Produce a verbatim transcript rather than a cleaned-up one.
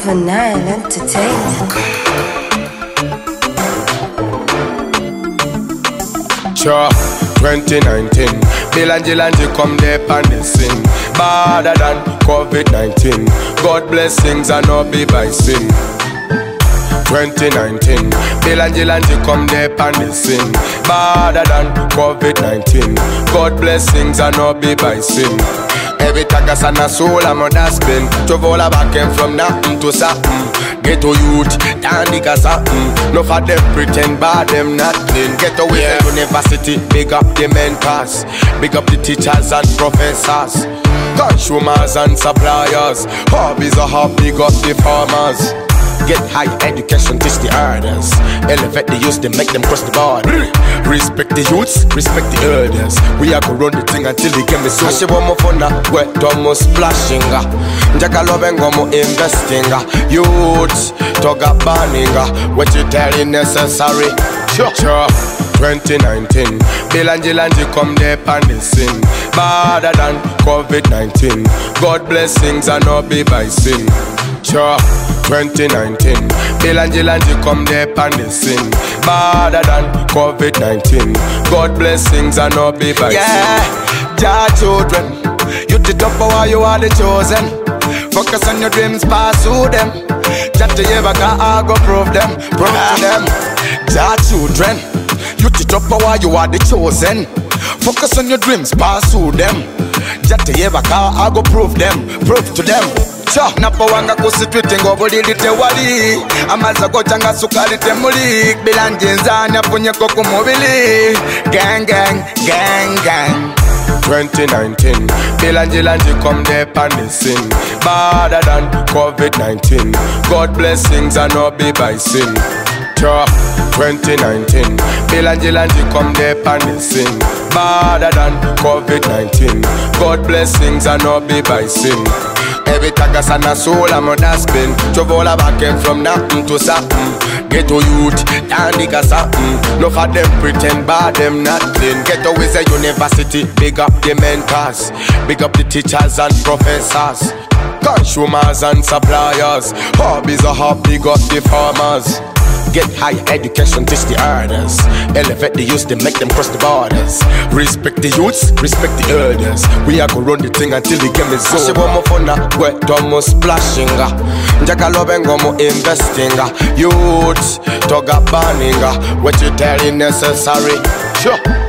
Silver Nile Entertainment. Sure, twenty nineteen, Bill and Jill and Jill come there and they sing. Badder than COVID nineteen, God blessings and not be by sin. twenty nineteen, Bill and Jill and Jill come there and they sing. Badder than COVID nineteen, God blessings and not be by sin. Every tagas and a soul I'm on that spin. Travel back and from nothing to something. Get to youth, down niggas something. No for them pretend bad, them nothing. Get away yeah. From university, big up the mentors. Big up the teachers and professors. Consumers and suppliers. Hobbies are how big up the farmers. Get high education, teach the elders. Elevate the youth, they make them cross the border. Respect the youths, respect the elders. We are gonna run the thing until they get me so. Ashe bomo fona, we domo splashing. Njaka lobengo mo investing. Youths, toga banning. What you telling necessary? Sure, sure. twenty nineteen, Bill and Jill and Jill come there and they sing. Badder than COVID nineteen, God blessings and not be by sin. Sure, twenty nineteen, Bill and Jill and Jill come there and they sing. Badder than COVID nineteen, God blessings and not be by yeah. sin. Yeah, children, you the top power, you are the chosen. Focus on your dreams, pursue them. Just to ever I go prove them, prove yeah. to them. Yeah, children, you the top power, you are the chosen. Focus on your dreams, pursue them. Just to ever I go prove them, prove to them. Cha napawanga kusitwite ngobulilite wali amaza gochanga sukalite muli bilanjenzanya punyeko ku mubili gang gang gang gang. twenty nineteen, Bill and Jill and Jill come there and they sing. Badder than COVID nineteen, God blessings and not be by sin. Cha twenty nineteen, Bill and Jill and Jill come there and they sing. Badder than COVID nineteen, God blessings and not be by sin. Every tagas and a soul I'm on that spin. Travel back and from nothing to something. Get to youth, down niggas something. No for them pretend bad, them nothing. Get away the university, big up the mentors. Big up the teachers and professors. Consumers and suppliers. Hobbies are how big up the farmers. Get high education, teach the elders. Elevate the youth, they make them cross the borders. Respect the youths, respect the elders. We are gonna run the thing until they get me so. Ashe bomo fona, we domo splashing. Njaka lobengo mo investing. Youth, toga banning. What you telling necessary? Sure.